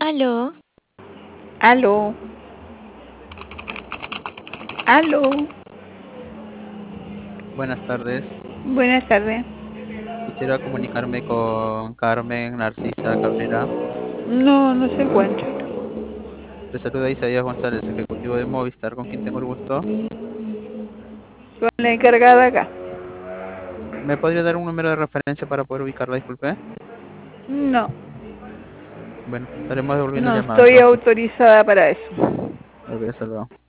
Aló, Aló, aló, Buenas tardes. buenas tardes. Quisiera comunicarme con Carmen Narcisa Cabrera. No se encuentra. Le saluda Isaías González, ejecutivo de Movistar, con quien tengo el gusto. Con la encargada acá. ¿Me podría dar un número de referencia para poder ubicarla? Disculpe. No, Bueno, estaremos devolviendo no llamada estoy entonces. autorizada para eso. Ok, hasta luego.